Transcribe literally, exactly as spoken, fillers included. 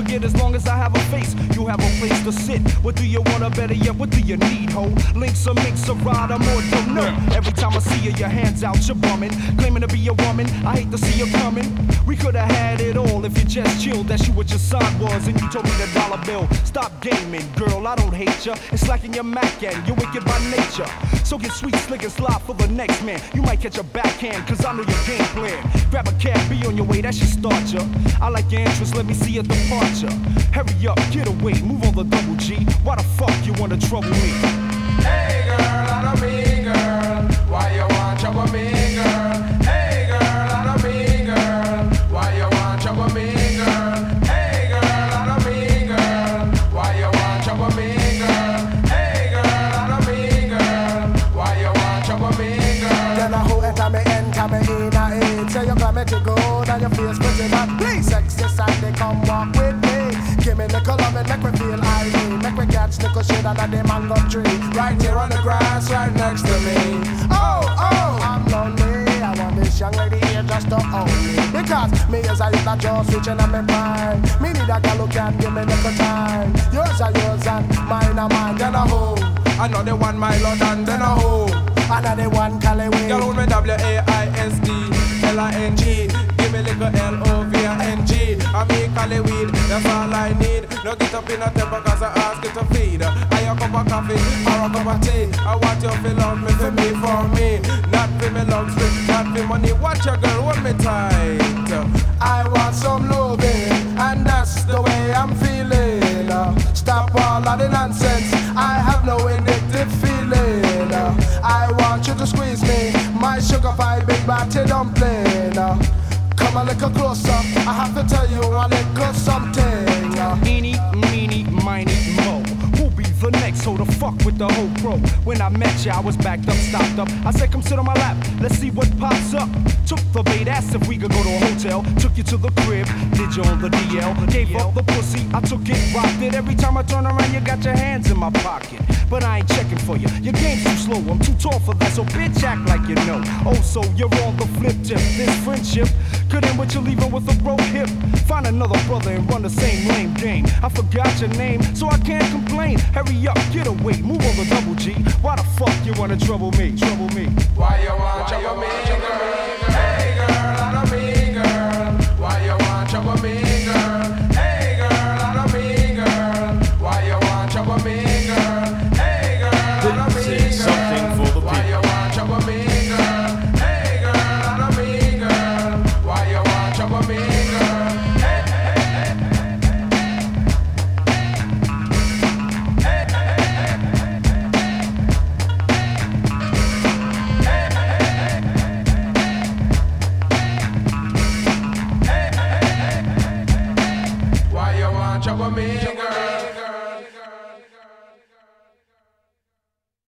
forget as long as I have a face, you have a place to sit. What do you want, or better yet, what do you need, ho? Links or minks or ride or more don't know. Every time I see you, your hands out, you're bumming. Claiming to be a woman, I hate to see you coming. We could have had it all if you just chilled. That's you what your sign was, and you told me the dollar bill. Stop gaming, girl, I don't hate ya. It's slacking your Mac and you're wicked by nature. So get sweet, slick, and slide for the next man. You might catch a backhand, cause I know your game plan. Grab a cab, be on your way, that should start ya. I like your interest, let me see your departure. Hurry up, get away, move on the double G. Why the fuck you wanna trouble me? Hey girl, I don't mean girl. Why you want trouble me, girl? Hey girl, I don't mean girl. Why you want trouble me, girl? Hey girl, I don't mean girl. Why you want trouble me, girl? Hey girl, I don't mean girl. Why you want trouble me, girl? Then I hold it and me enter me in a eight. Say you come to go and your face pretty bad. Please sexy side, they come walk with me. Give me nickel love and make me feel irate. Make me catch nickel shade under the mango tree. Right here on the grass, right next to me. Oh, oh, I'm lonely. I want this young lady here just to own me. Because me is a youth that just reaching on me prime. Me need a girl who can give me nickel time. Yours are yours and mine are mine. Then a hoe. Another one my lord and then a hoe. Another one Cali way. Girl with me W A I S D L I N G. Give me little L O V A N G. I make Cali weed, that's all I need. No get up in a temper cause I ask you to feed. I a cup of coffee or a cup of tea. I want you to love me for me, for me. Not for me luxury, not for money. Watch your girl, hold me tight. I want some loving, and that's the way I'm feeling. Uh, Stop all of the nonsense, I have no addictive feeling. Uh, I want you to squeeze me, my sugar pie big batty dumpling. Uh, Come a little closer, I have to tell you a little something. Uh, Eeny, meeny, miny, mo. Who be the next hoe to fuck with the whole pro? When I met ya, I was backed up, stopped up. I said, come sit on my lap, let's see what pops up. Took the bait, asked if we could go to a hotel. Took you to the crib, did you on the D L? Gave up the pussy, I took it, rocked it. Every time I turn around, you got your hands in my pocket. But I ain't checking for you, your game's too slow. I'm too tall for that, so bitch act like you know. Oh, so you're on the flip tip. This friendship could end with you leaving with a broke hip. Find another brother and run the same lame game. I forgot your name, so I can't complain. Hurry up, get away, move on the double G. Why the fuck you wanna trouble me? Trouble me. Why you want trouble me, girl?